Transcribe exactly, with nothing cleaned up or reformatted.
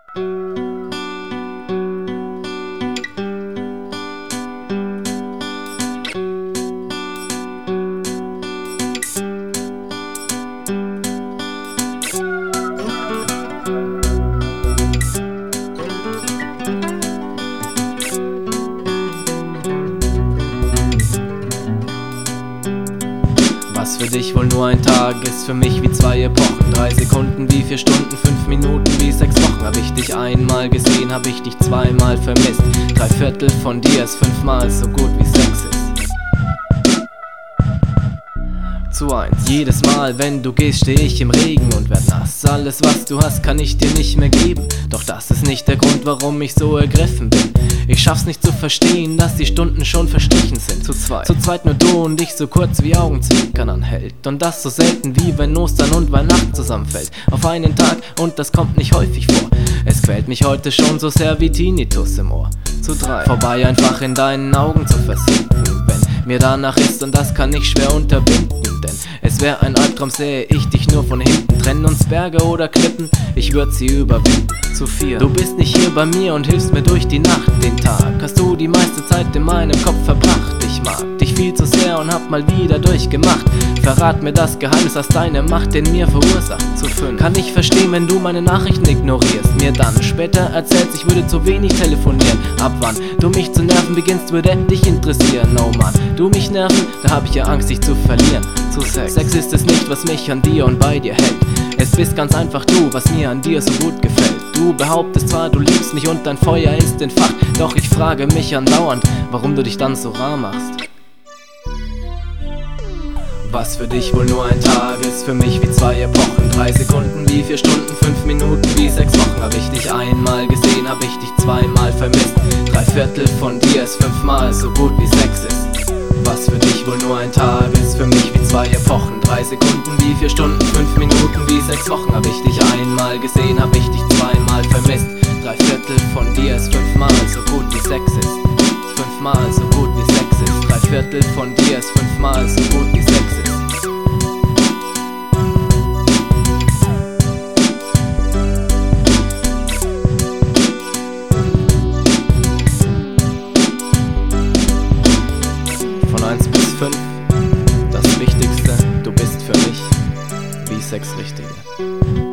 Was für dich wohl nur ein Tag ist, für mich wie zwei Epochen. Drei Sekunden wie vier Stunden, fünf Minuten wie sechs Wochen. Hab ich dich einmal gesehen, hab ich dich zweimal vermisst. Drei Viertel von dir ist fünfmal so gut wie Sex ist. Zu eins. Jedes Mal, wenn du gehst, steh ich im Regen und werd nass. Alles, was du hast, kann ich dir nicht mehr geben. Doch das ist nicht der Grund, warum ich so ergriffen bin. Ich schaff's nicht zu verstehen, dass die Stunden schon verstrichen sind. Zu zweit, zu zweit nur du und ich, so kurz wie Augenzwinkern anhält. Und das so selten wie wenn Ostern und Weihnachten zusammenfällt. Auf einen Tag und das kommt nicht häufig vor. Es quält mich heute schon so sehr wie Tinnitus im Ohr. Zu drei. Vorbei einfach in deinen Augen zu versinken, wenn mir danach ist, und das kann ich schwer unterbinden. Denn es wär ein Albtraum, sähe ich dich nur von hinten. Trennen uns Berge oder Klippen, ich würd sie überwinden. Zu vier. Du bist nicht hier bei mir und hilfst mir durch die Nacht. Den Tag hast du die meiste Zeit in meinem Kopf verbracht. Ich mag dich viel zu sehr und hab mal wieder durchgemacht. Verrat mir das Geheimnis, das deine Macht in mir verursacht. Zu fünf. Kann ich verstehen, wenn du meine Nachrichten ignorierst, mir dann später erzählst, ich würde zu wenig telefonieren. Ab wann du mich zu nerven beginnst, würde dich interessieren. Oh Mann, du mich nerven, da hab ich ja Angst, dich zu verlieren. Zu Sex. Sex ist es nicht, was mich an dir und bei dir hält. Es bist ganz einfach du, was mir an dir so gut gefällt. Du behauptest zwar, du liebst mich und dein Feuer ist entfacht, doch ich frage mich andauernd, warum du dich dann so rar machst. Was für dich wohl nur ein Tag ist, für mich wie zwei Epochen. Drei Sekunden wie vier Stunden, fünf Minuten wie sechs Wochen. Hab ich dich einmal gesehen, hab ich dich zweimal vermisst. Drei Viertel von dir ist fünfmal so gut wie Sex ist. Was für dich wohl nur ein Tag ist, für mich wie zwei Epochen. Drei Sekunden wie vier Stunden, fünf Minuten wie sechs Wochen. Hab ich dich einmal gesehen, hab ich dich zweimal vermisst. Drei Viertel von dir ist fünfmal so gut wie Sex ist. Fünfmal so gut wie Sex ist. Drei Viertel von dir ist fünfmal so gut wie Sex ist. Von eins bis fünf, das Wichtigste, du bist für mich wie Sex Richtige.